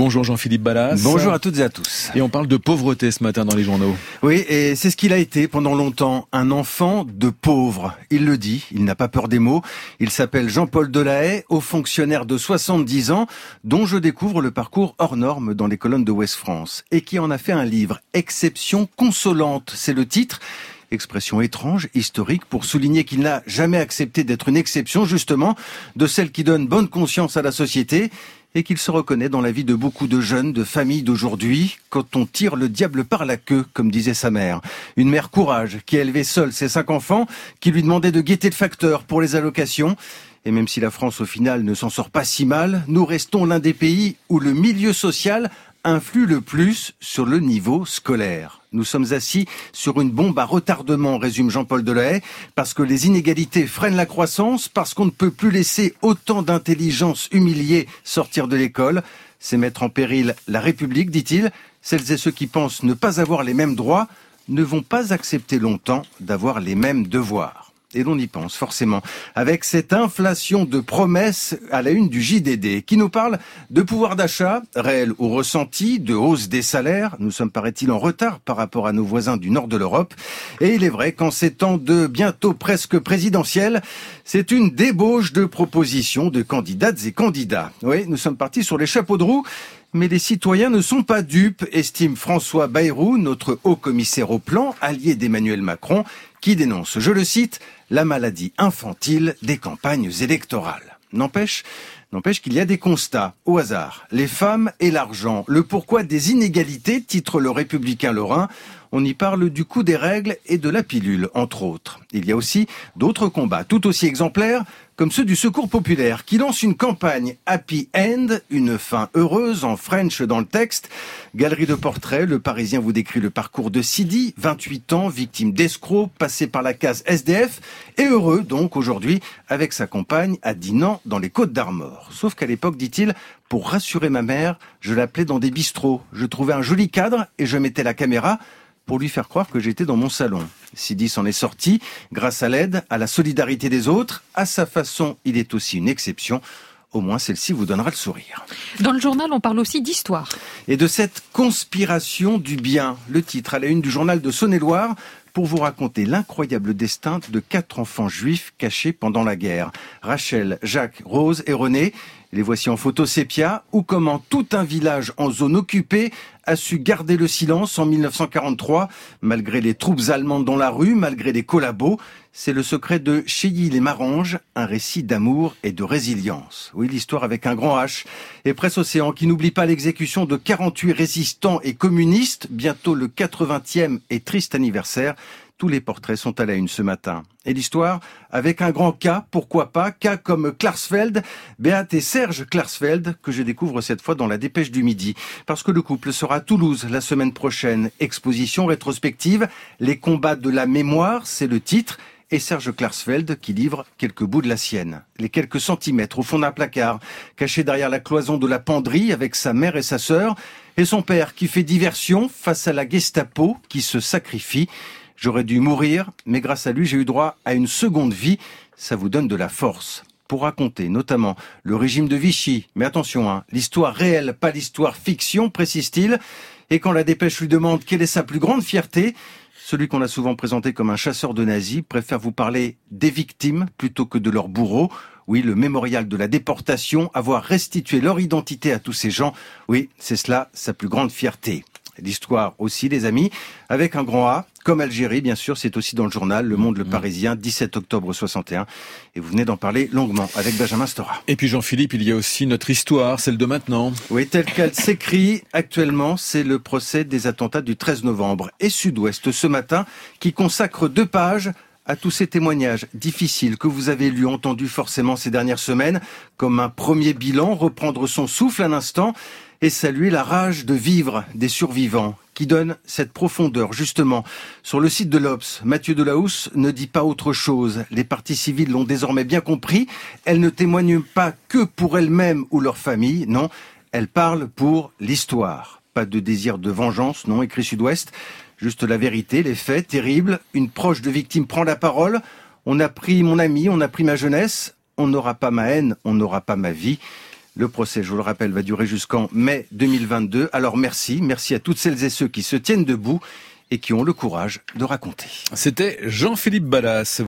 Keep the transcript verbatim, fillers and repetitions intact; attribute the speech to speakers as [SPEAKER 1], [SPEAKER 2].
[SPEAKER 1] Bonjour Jean-Philippe Ballas.
[SPEAKER 2] Bonjour à toutes et à tous.
[SPEAKER 1] Et on parle de pauvreté ce matin dans les journaux.
[SPEAKER 2] Oui, et c'est ce qu'il a été pendant longtemps, un enfant de pauvre. Il le dit, il n'a pas peur des mots. Il s'appelle Jean-Paul Delahaye, haut fonctionnaire de soixante-dix ans, dont je découvre le parcours hors norme dans les colonnes de Ouest France, et qui en a fait un livre, Exception consolante, c'est le titre. Expression étrange, historique, pour souligner qu'il n'a jamais accepté d'être une exception, justement, de celle qui donne bonne conscience à la société, et qu'il se reconnaît dans la vie de beaucoup de jeunes, de familles d'aujourd'hui, quand on tire le diable par la queue, comme disait sa mère. Une mère courage, qui a élevé seule ses cinq enfants, qui lui demandait de guetter le facteur pour les allocations. Et même si la France, au final, ne s'en sort pas si mal, nous restons l'un des pays où le milieu social influe le plus sur le niveau scolaire. Nous sommes assis sur une bombe à retardement, résume Jean-Paul Delahaye, parce que les inégalités freinent la croissance, parce qu'on ne peut plus laisser autant d'intelligence humiliée sortir de l'école. C'est mettre en péril la République, dit-il. Celles et ceux qui pensent ne pas avoir les mêmes droits ne vont pas accepter longtemps d'avoir les mêmes devoirs. Et l'on y pense forcément, avec cette inflation de promesses à la une du J D D, qui nous parle de pouvoir d'achat, réel ou ressenti, de hausse des salaires. Nous sommes, paraît-il, en retard par rapport à nos voisins du nord de l'Europe. Et il est vrai qu'en ces temps de bientôt presque présidentiel, c'est une débauche de propositions de candidates et candidats. Oui, nous sommes partis sur les chapeaux de roue. Mais les citoyens ne sont pas dupes, estime François Bayrou, notre haut commissaire au plan, allié d'Emmanuel Macron, qui dénonce, je le cite, la maladie infantile des campagnes électorales. N'empêche, n'empêche qu'il y a des constats, au hasard. Les femmes et l'argent, le pourquoi des inégalités, titre le Républicain lorrain. On y parle du coût des règles et de la pilule, entre autres. Il y a aussi d'autres combats, tout aussi exemplaires, comme ceux du Secours populaire, qui lance une campagne Happy End, une fin heureuse, en French dans le texte. Galerie de portraits, le Parisien vous décrit le parcours de Sidi, vingt-huit ans, victime d'escrocs, passé par la case S D F, et heureux donc aujourd'hui, avec sa compagne à Dinan, dans les Côtes-d'Armor. Sauf qu'à l'époque, dit-il, pour rassurer ma mère, je l'appelais dans des bistrots. Je trouvais un joli cadre et je mettais la caméra pour lui faire croire que j'étais dans mon salon. Sidi s'en est sorti grâce à l'aide, à la solidarité des autres. À sa façon, il est aussi une exception. Au moins, celle-ci vous donnera le sourire.
[SPEAKER 3] Dans le journal, on parle aussi d'histoire.
[SPEAKER 2] Et de cette conspiration du bien. Le titre à la une du journal de Saône-et-Loire, pour vous raconter l'incroyable destin de quatre enfants juifs cachés pendant la guerre. Rachel, Jacques, Rose et René. Les voici en photo sépia, ou comment tout un village en zone occupée a su garder le silence en mille neuf cent quarante-trois, malgré les troupes allemandes dans la rue, malgré les collabos. C'est le secret de Cheilly-les-Maranges, un récit d'amour et de résilience. Oui, l'histoire avec un grand H. Et Presse Océan, qui n'oublie pas l'exécution de quarante-huit résistants et communistes, bientôt le quatre-vingtième et triste anniversaire. Tous les portraits sont à la une ce matin. Et l'histoire, avec un grand K, pourquoi pas, K comme Klarsfeld, Béate et Serge Klarsfeld, que je découvre cette fois dans la Dépêche du Midi. Parce que le couple sera à Toulouse la semaine prochaine. Exposition rétrospective, les combats de la mémoire, c'est le titre. Et Serge Klarsfeld qui livre quelques bouts de la sienne. Les quelques centimètres au fond d'un placard, caché derrière la cloison de la penderie avec sa mère et sa sœur. Et son père qui fait diversion face à la Gestapo qui se sacrifie. J'aurais dû mourir, mais grâce à lui, j'ai eu droit à une seconde vie. Ça vous donne de la force pour raconter notamment le régime de Vichy. Mais attention, hein, l'histoire réelle, pas l'histoire fiction, précise-t-il. Et quand la Dépêche lui demande quelle est sa plus grande fierté, celui qu'on a souvent présenté comme un chasseur de nazis préfère vous parler des victimes plutôt que de leurs bourreaux. Oui, le mémorial de la déportation, avoir restitué leur identité à tous ces gens, oui, c'est cela sa plus grande fierté. L'histoire aussi, les amis, avec un grand A, comme Algérie, bien sûr, c'est aussi dans le journal Le Monde, Le Parisien, dix-sept octobre soixante et un. Et vous venez d'en parler longuement avec Benjamin Stora.
[SPEAKER 1] Et puis Jean-Philippe, il y a aussi notre histoire, celle de maintenant.
[SPEAKER 2] Oui, telle qu'elle s'écrit actuellement, c'est le procès des attentats du treize novembre. Et Sud-Ouest, ce matin, qui consacre deux pages à tous ces témoignages difficiles que vous avez lus, entendus forcément ces dernières semaines, comme un premier bilan, reprendre son souffle un instant et saluer la rage de vivre des survivants qui donne cette profondeur, justement. Sur le site de l'Obs, Mathieu Delahousse ne dit pas autre chose. Les parties civiles l'ont désormais bien compris. Elles ne témoignent pas que pour elles-mêmes ou leur famille, non. Elles parlent pour l'histoire. Pas de désir de vengeance, non, écrit Sud-Ouest. Juste la vérité, les faits terribles. Une proche de victime prend la parole. On a pris mon ami, on a pris ma jeunesse. On n'aura pas ma haine, on n'aura pas ma vie. Le procès, je vous le rappelle, va durer jusqu'en mai deux mille vingt-deux. Alors merci, merci à toutes celles et ceux qui se tiennent debout et qui ont le courage de raconter.
[SPEAKER 1] C'était Jean-Philippe Ballas.